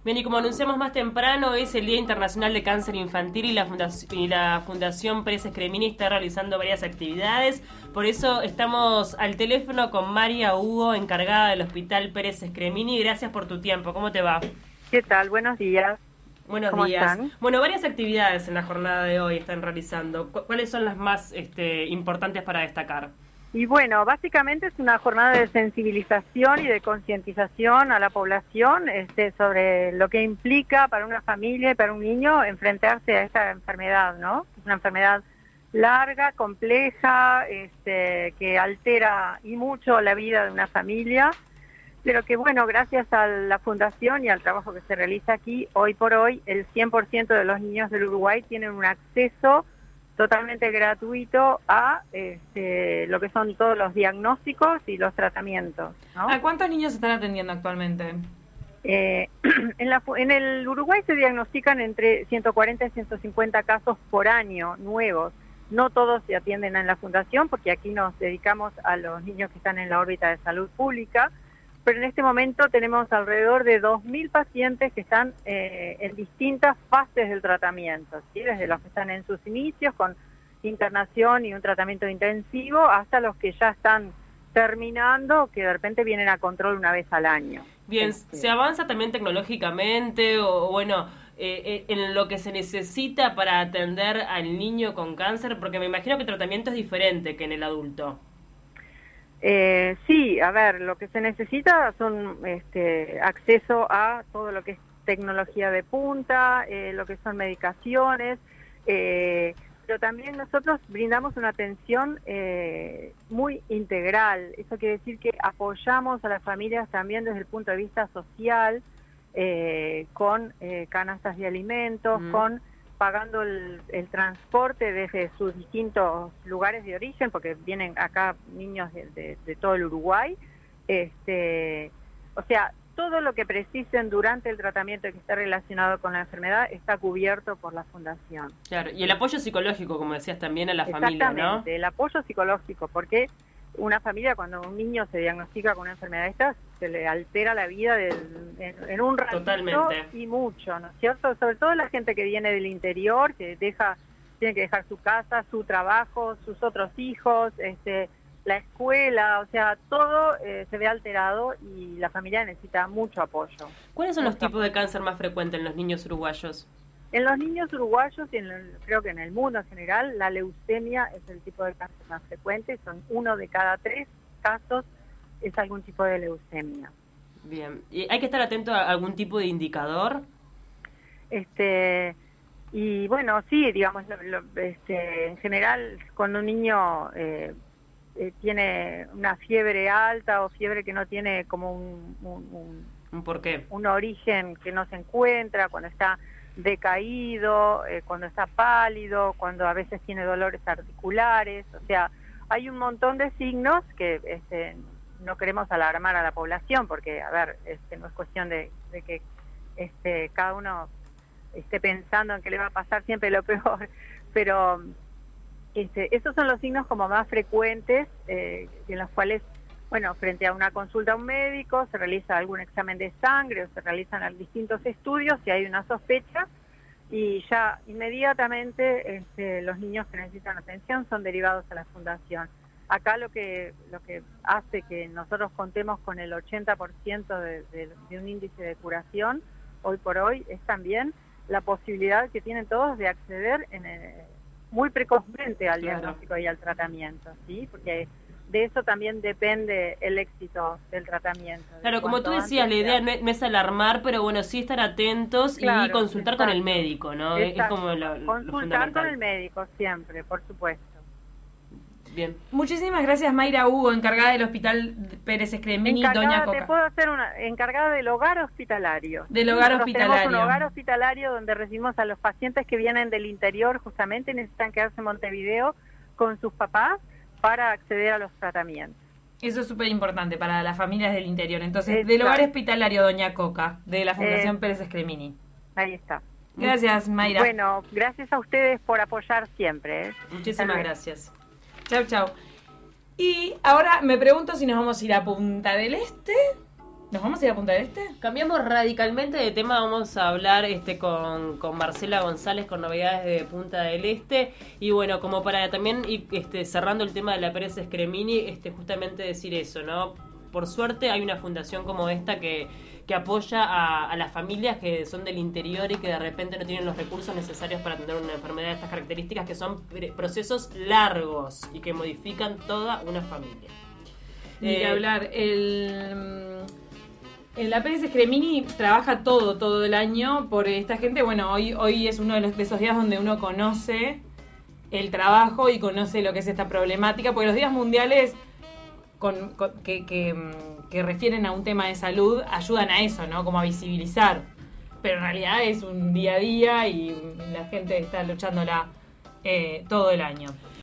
Bien, y como anunciamos más temprano, hoy es el Día Internacional de Cáncer Infantil y la Fundación Pérez Scremini está realizando varias actividades. Por eso estamos al teléfono con María Hugo, encargada del Hospital Pérez Scremini. Gracias por tu tiempo. ¿Cómo te va? ¿Qué tal? Buenos días. Buenos ¿Cómo días. están? Bueno, varias actividades en la jornada de hoy están realizando. ¿Cuáles son las más importantes para destacar? Y bueno, básicamente es una jornada de sensibilización y de concientización a la población sobre lo que implica para una familia y para un niño enfrentarse a esta enfermedad, ¿no? Es una enfermedad larga, compleja, que altera y mucho la vida de una familia, pero que bueno, gracias a la fundación y al trabajo que se realiza aquí, hoy por hoy el 100% de los niños del Uruguay tienen un acceso totalmente gratuito a lo que son todos los diagnósticos y los tratamientos, ¿no? ¿A cuántos niños se están atendiendo actualmente? En el Uruguay se diagnostican entre 140 y 150 casos por año nuevos. No todos se atienden en la fundación porque aquí nos dedicamos a los niños que están en la órbita de salud pública, pero en este momento tenemos alrededor de 2.000 pacientes que están en distintas fases del tratamiento, ¿sí? Desde los que están en sus inicios con internación y un tratamiento intensivo hasta los que ya están terminando, que de repente vienen a control una vez al año. Bien, ¿se avanza también tecnológicamente o bueno, en lo que se necesita para atender al niño con cáncer? Porque me imagino que el tratamiento es diferente que en el adulto. Sí, a ver, lo que se necesita son acceso a todo lo que es tecnología de punta, lo que son medicaciones, pero también nosotros brindamos una atención muy integral. Eso quiere decir que apoyamos a las familias también desde el punto de vista social, con canastas de alimentos, con pagando el transporte desde sus distintos lugares de origen, porque vienen acá niños de todo el Uruguay. O sea, todo lo que precisen durante el tratamiento que está relacionado con la enfermedad está cubierto por la Fundación. Claro, y el apoyo psicológico, como decías, también a la familia, ¿no? Exactamente, el apoyo psicológico, porque una familia, cuando un niño se diagnostica con una enfermedad de estas, se le altera la vida en un ratito. Totalmente. Y mucho, ¿no es cierto? Sobre todo la gente que viene del interior, que tiene que dejar su casa, su trabajo, sus otros hijos, la escuela, o sea, todo se ve alterado y la familia necesita mucho apoyo. ¿Cuáles son los tipos de cáncer más frecuentes en los niños uruguayos? En los niños uruguayos y creo que en el mundo en general, la leucemia es el tipo de cáncer más frecuente. Son 1 de cada 3 casos es algún tipo de leucemia. Bien. ¿Y hay que estar atento a algún tipo de indicador? Y bueno, sí, digamos, en general, cuando un niño tiene una fiebre alta o fiebre que no tiene como ¿Un por qué? un origen que no se encuentra, cuando está decaído, cuando está pálido, cuando a veces tiene dolores articulares, o sea, hay un montón de signos que no queremos alarmar a la población, porque, a ver, no es cuestión de que cada uno esté pensando en que le va a pasar siempre lo peor, pero esos son los signos como más frecuentes, en los cuales, bueno, frente a una consulta a un médico, se realiza algún examen de sangre o se realizan distintos estudios si hay una sospecha y ya inmediatamente los niños que necesitan atención son derivados a la fundación. Acá lo que hace que nosotros contemos con el 80% de un índice de curación hoy por hoy es también la posibilidad que tienen todos de acceder muy precozmente al diagnóstico y al tratamiento, ¿sí? Porque de eso también depende el éxito del tratamiento. Claro, como tú decías, la idea no es alarmar, pero bueno, sí estar atentos y consultar con el médico, ¿no? Es como lo consultar con el médico siempre, por supuesto. Bien. Muchísimas gracias, Mayra Hugo, encargada del Hospital Pérez Scremini, Doña Coca. Te puedo hacer encargada del hogar hospitalario. Del hogar hospitalario. Tenemos un hogar hospitalario donde recibimos a los pacientes que vienen del interior, justamente necesitan quedarse en Montevideo con sus papás para acceder a los tratamientos. Eso es súper importante para las familias del interior. Entonces, del hogar hospitalario, Doña Coca, de la Fundación Pérez Scremini. Ahí está. Gracias, Mayra. Bueno, gracias a ustedes por apoyar siempre. Muchísimas gracias. Chau, chau. Y ahora me pregunto si nos vamos a ir a Punta del Este, ¿Nos vamos a ir a Punta del Este? Cambiamos radicalmente de tema, vamos a hablar con Marcela González con novedades de Punta del Este. Y bueno, como para también ir cerrando el tema de la Pérez Scremini, justamente decir eso, ¿no? Por suerte hay una fundación como esta que apoya a las familias que son del interior y que de repente no tienen los recursos necesarios para atender una enfermedad de estas características, que son procesos largos y que modifican toda una familia. Ni que hablar, la Pérez Scremini trabaja todo el año por esta gente. Bueno, hoy es uno de esos días donde uno conoce el trabajo y conoce lo que es esta problemática, porque los días mundiales que refieren a un tema de salud ayudan a eso, ¿no? Como a visibilizar. Pero en realidad es un día a día y la gente está luchándola todo el año.